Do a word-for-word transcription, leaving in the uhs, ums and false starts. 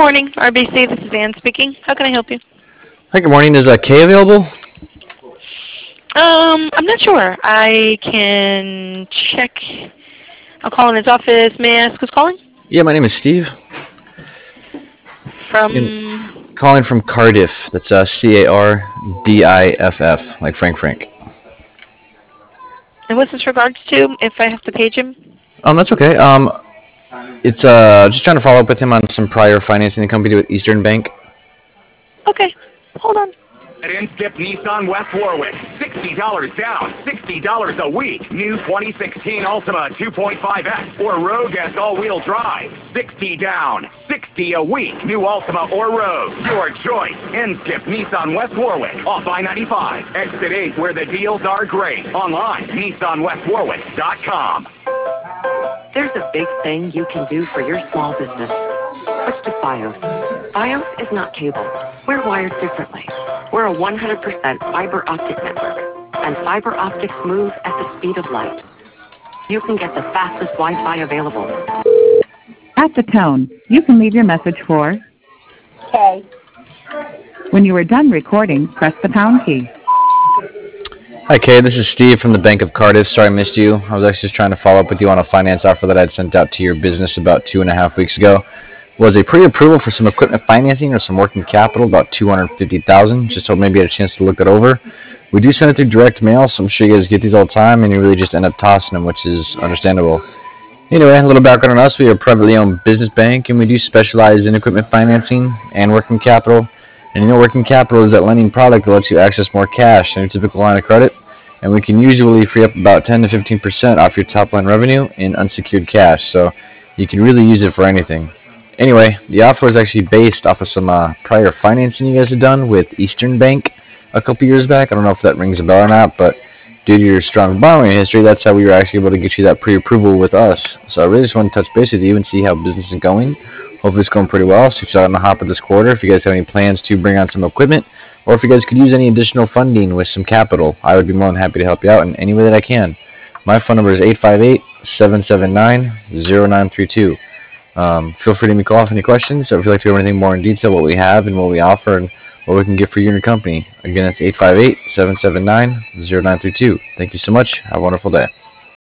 morning, R B C. This is Ann speaking. How can I help you? Hi, good morning. Is uh, Kay available? Um, I'm not sure. I can check. I'll call in his office. May I ask who's calling? Yeah, my name is Steve. And From. calling from Cardiff. That's uh, C A R D I F F, like Frank Frank. And what's this regards to? If I have to page him? Um, that's okay. Um, it's uh, just trying to follow up with him on some prior financing the company with Eastern Bank. Okay. Hold on. At Inskip Nissan West Warwick, sixty dollars down, sixty dollars a week. New twenty sixteen Altima two point five X or Rogue S all-wheel drive, sixty down, sixty a week. New Altima or Rogue, your choice. Inskip Nissan West Warwick, off I ninety-five, exit eight, where the deals are great. Online, Nissan West Warwick dot com. There's a big thing you can do for your small business. Switch to Fios. Fios is not cable. We're wired differently. We're a one hundred percent fiber optic network, and fiber optics move at the speed of light. You can get the fastest Wi-Fi available. At the tone, you can leave your message for Okay. When you are done recording, press the pound key. Hi, Kay. This is Steve from the Bank of Cardiff. Sorry I missed you. I was actually just trying to follow up with you on a finance offer that I'd sent out to your business about two and a half weeks ago. Was a pre-approval for some equipment financing or some working capital, about two hundred fifty thousand dollars. Just hope maybe you had a chance to look it over. We do send it through direct mail, so I'm sure you guys get these all the time, and you really just end up tossing them, which is understandable. Anyway, a little background on us. We are a privately owned business bank, and we do specialize in equipment financing and working capital. And you know, working capital is that lending product that lets you access more cash than your typical line of credit. And we can usually free up about ten to fifteen percent off your top line revenue in unsecured cash. So you can really use it for anything. Anyway, the offer was actually based off of some uh, prior financing you guys had done with Eastern Bank a couple years back. I don't know if that rings a bell or not, but due to your strong borrowing history, that's how we were actually able to get you that pre-approval with us. So I really just want to touch base with you and see how business is going. Hopefully it's going pretty well. So if you're on the hop of this quarter, if you guys have any plans to bring on some equipment, or if you guys could use any additional funding with some capital, I would be more than happy to help you out in any way that I can. My phone number is eight five eight, seven seven nine, zero nine three two. Um, feel free to give me a call if any questions, or if you'd like to know anything more in detail, what we have and what we offer and what we can get for you and your company. Again, that's eight five eight, seven seven nine, zero nine three two. Thank you so much. Have a wonderful day.